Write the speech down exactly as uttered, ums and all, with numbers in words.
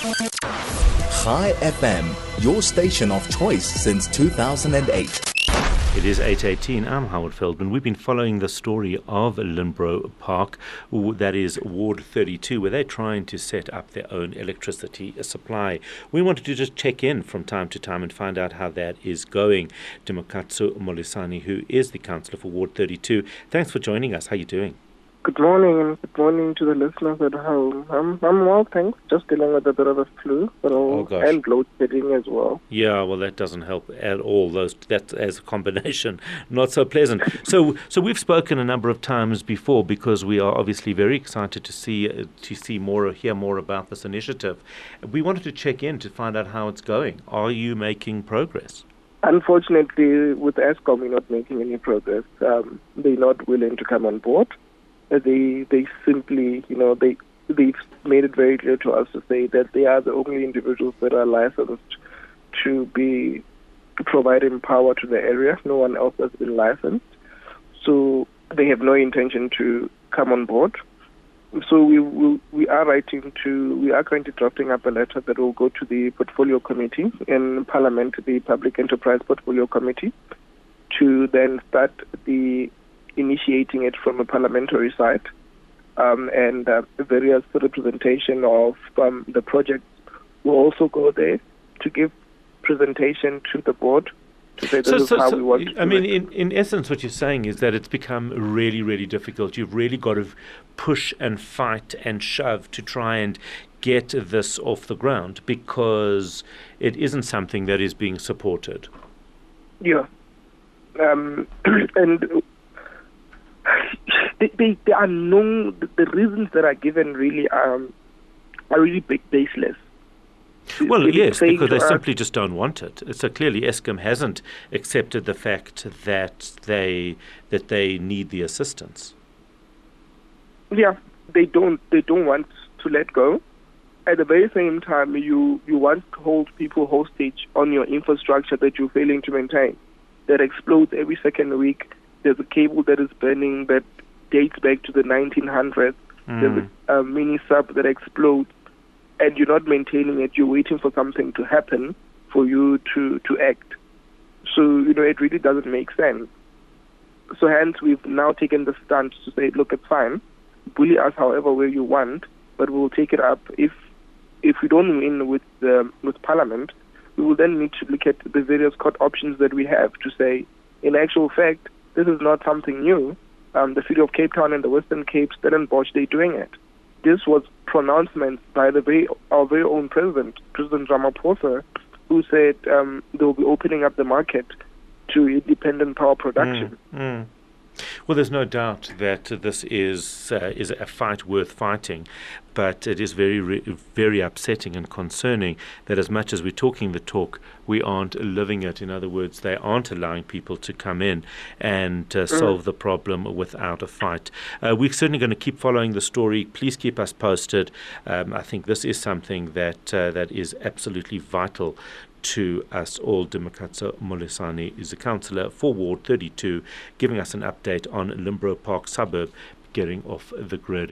Chai F M, your station of choice since two thousand eight. It is eight eighteen. I'm Howard Feldman. We've been following the story of Linbro Park, that is Ward thirty-two, where they're trying to set up their own electricity supply. We wanted to just check in from time to time and find out how that is going. Dimokatso Molisani, who is the councillor for Ward thirty-two, thanks for joining us. How are you doing? Good morning, and good morning to the listeners at home. I'm, I'm well, thanks. Just dealing with a bit of a flu, but Oh, gosh. and load shedding as well. Yeah, well, that doesn't help at all. Those that as a combination, not so pleasant. So, so we've spoken a number of times before because we are obviously very excited to see uh, to see more, or hear more about this initiative. We wanted to check in to find out how it's going. Are you making progress? Unfortunately, with Eskom, we're not making any progress. Um, they're not willing to come on board. Uh, They they simply, you know, they they've made it very clear to us to say that they are the only individuals that are licensed to be providing power to the area. No one else has been licensed, so they have no intention to come on board. So we will, we are writing to we are currently drafting up a letter that will go to the portfolio committee in Parliament, the Public Enterprise Portfolio Committee, to then start the initiating it from a parliamentary side, um, and uh, various representation of um, the project will also go there to give presentation to the board to say this So, is so, how so we want to I do mean, it. in, in essence, what you're saying is that it's become really, really difficult. You've really got to push and fight and shove to try and get this off the ground because it isn't something that is being supported. Yeah. Um, and they, they, they are known, the, the reasons that are given really um, are really big baseless. Well, They- yes, saying because to they us- simply just don't want it. So clearly, Eskom hasn't accepted the fact that they that they need the assistance. Yeah, they don't. They don't want to let go. At the very same time, you you want to hold people hostage on your infrastructure that you're failing to maintain. That explodes every second week. There's a cable that is burning that dates back to the nineteen hundreds. There's a, a mini sub that explodes, and you're not maintaining it. You're waiting for something to happen for you to to act. So you know it really doesn't make sense. So hence we've now taken the stance to say, look, it's fine. Bully us however way you want, but we'll take it up. If if we don't win with the, with Parliament, we will then need to look at the various court options that we have to say, in actual fact, this is not something new. Um, the city of Cape Town and the Western Cape, Stellenbosch, they're doing it. This was pronouncements by the very, our very own president, President Ramaphosa, who said um, they'll be opening up the market to independent power production. Mm, mm. Well, there's no doubt that this is uh, is a fight worth fighting, but it is very, re- very upsetting and concerning that as much as we're talking the talk, we aren't living it. In other words, they aren't allowing people to come in and uh, solve the problem without a fight. Uh, we're certainly going to keep following the story. Please keep us posted. Um, I think this is something that uh, that is absolutely vital to us all. Dimokatso Molisani is a councillor for Ward thirty-two, giving us an update on Linbro Park suburb getting off the grid.